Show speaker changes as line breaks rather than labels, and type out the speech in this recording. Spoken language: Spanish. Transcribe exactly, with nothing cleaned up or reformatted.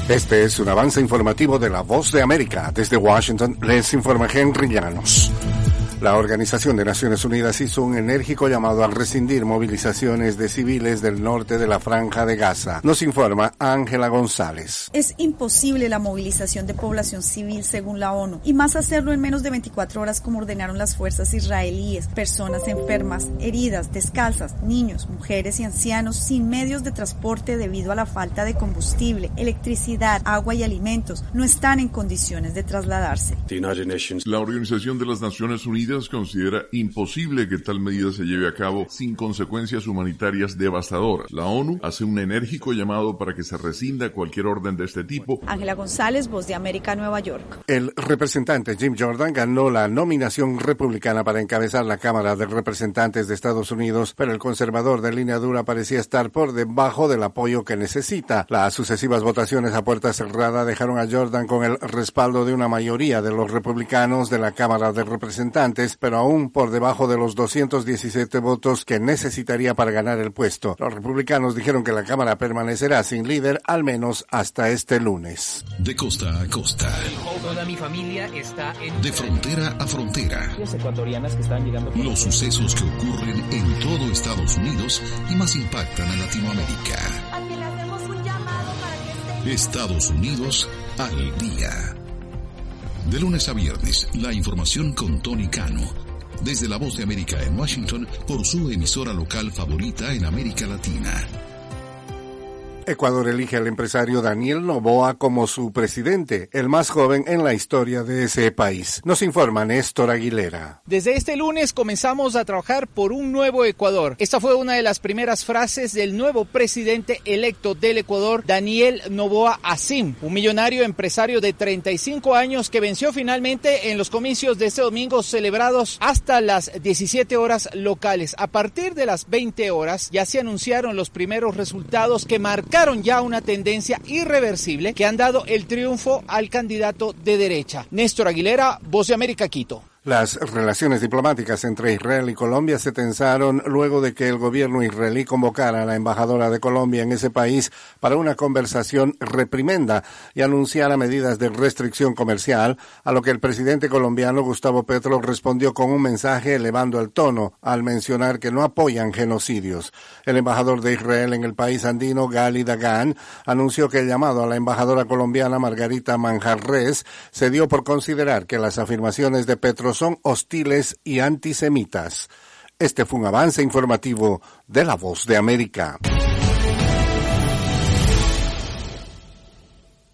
Este es un avance informativo de La Voz de América. Desde Washington les informa Henry Llanos. La Organización de Naciones Unidas hizo un enérgico llamado a rescindir movilizaciones de civiles del norte de la Franja de Gaza. Nos informa Ángela González.
Es imposible la movilización de población civil según la ONU, y más hacerlo en menos de veinticuatro horas como ordenaron las fuerzas israelíes. Personas enfermas, heridas, descalzas, niños, mujeres y ancianos sin medios de transporte debido a la falta de combustible, electricidad, agua y alimentos no están en condiciones de trasladarse.
La Organización de las Naciones Unidas considera imposible que tal medida se lleve a cabo sin consecuencias humanitarias devastadoras. La ONU hace un enérgico llamado para que se rescinda cualquier orden de este tipo.
Ángela González, Voz de América, Nueva York.
El representante Jim Jordan ganó la nominación republicana para encabezar la Cámara de Representantes de Estados Unidos, pero el conservador de línea dura parecía estar por debajo del apoyo que necesita. Las sucesivas votaciones a puerta cerrada dejaron a Jordan con el respaldo de una mayoría de los republicanos de la Cámara de Representantes, pero aún por debajo de los doscientos diecisiete votos que necesitaría para ganar el puesto. Los republicanos dijeron que la Cámara permanecerá sin líder al menos hasta este lunes.
De costa a costa.
Toda mi familia está en...
De frontera a frontera.
Las ecuatorianas que están llegando...
Los sucesos que ocurren en todo Estados Unidos y más impactan a Latinoamérica.
A que le hacemos un llamado para que esté...
Estados Unidos al día. De lunes a viernes, la información con Tony Cano. Desde La Voz de América en Washington, por su emisora local favorita en América Latina.
Ecuador elige al empresario Daniel Noboa como su presidente, el más joven en la historia de ese país. Nos informa Néstor Aguilera.
Desde este lunes comenzamos a trabajar por un nuevo Ecuador. Esta fue una de las primeras frases del nuevo presidente electo del Ecuador, Daniel Noboa Asim, un millonario empresario de treinta y cinco años que venció finalmente en los comicios de este domingo celebrados hasta las diecisiete horas locales. A partir de las veinte horas ya se anunciaron los primeros resultados que marcaron ya una tendencia irreversible que han dado el triunfo al candidato de derecha. Néstor Aguilera, Voz de América, Quito.
Las relaciones diplomáticas entre Israel y Colombia se tensaron luego de que el gobierno israelí convocara a la embajadora de Colombia en ese país para una conversación reprimenda y anunciara medidas de restricción comercial, a lo que el presidente colombiano Gustavo Petro respondió con un mensaje elevando el tono al mencionar que no apoyan genocidios. El embajador de Israel en el país andino, Gali Dagan, anunció que el llamado a la embajadora colombiana Margarita Manjarres se dio por considerar que las afirmaciones de Petro son hostiles y antisemitas. Este fue un avance informativo de La Voz de América.